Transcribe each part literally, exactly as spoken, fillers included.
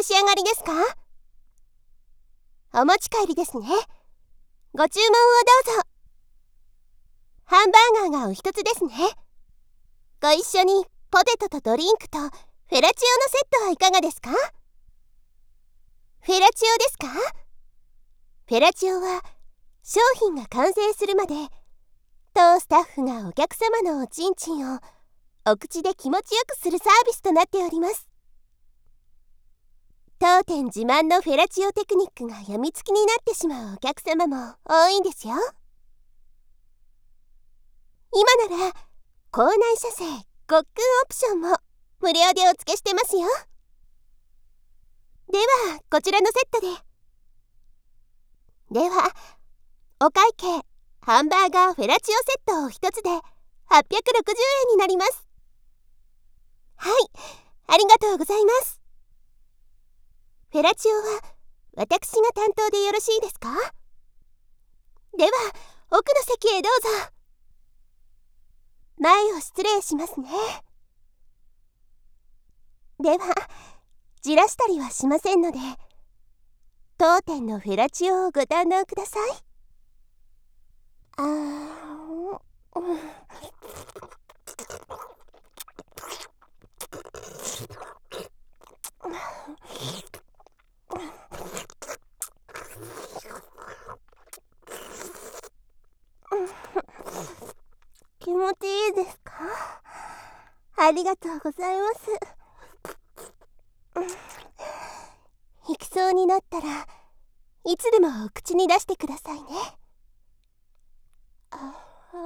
し上がりですか？お持ち帰りですね。ご注文をどうぞ。ハンバーガーがお一つですね。ご一緒にポテトとドリンクとフェラチオのセットはいかがですか？フェラチオですか？フェラチオは商品が完成するまで当スタッフがお客様のおちんちんをお口で気持ちよくするサービスとなっております。当店自慢のフェラチオテクニックがやみつきになってしまうお客様も多いんですよ。今なら校内射精ごっくんオプションも無料でお付けしてますよ。ではこちらのセットで。ではお会計ハンバーガーフェラチオセットを一つではっぴゃくろくじゅうえんになります。はい、ありがとうございます。フェラチオは私が担当でよろしいですか？では奥の席へどうぞ。前を失礼しますね。ではじらしたりはしませんので当店のフェラチオをご堪能ください。あー、うん、気持ちいいですか？ありがとうございます。引きそうになったらいつでもお口に出してくださいね。あ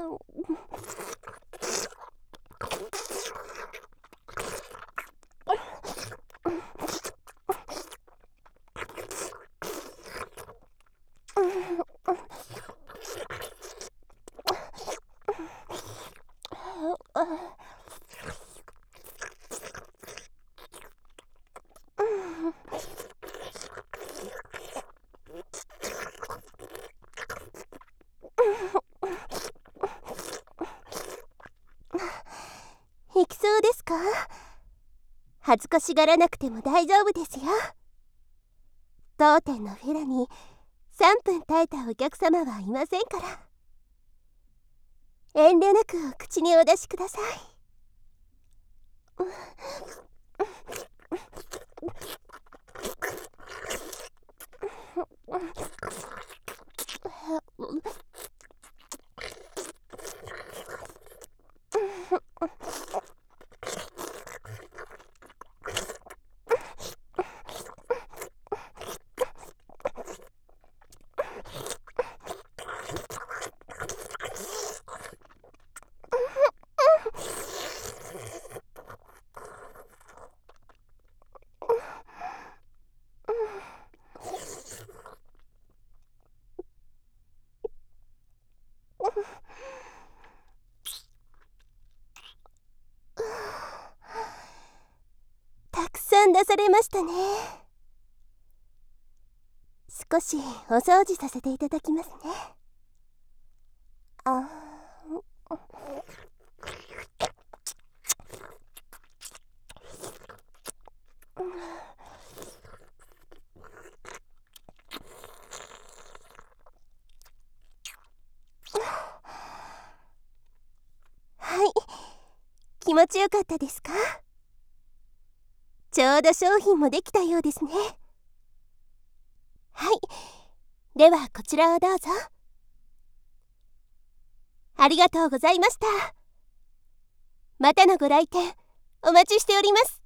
いきそうですか？恥ずかしがらなくても大丈夫ですよ。当店のフェラにさんぷん耐えたお客様はいませんから。遠慮なくお口にお出しください。たくさん出されましたね。少しお掃除させていただきますね。あはい、気持ちよかったですか？ちょうど商品もできたようですね。はい、ではこちらをどうぞ。ありがとうございました。またのご来店お待ちしております。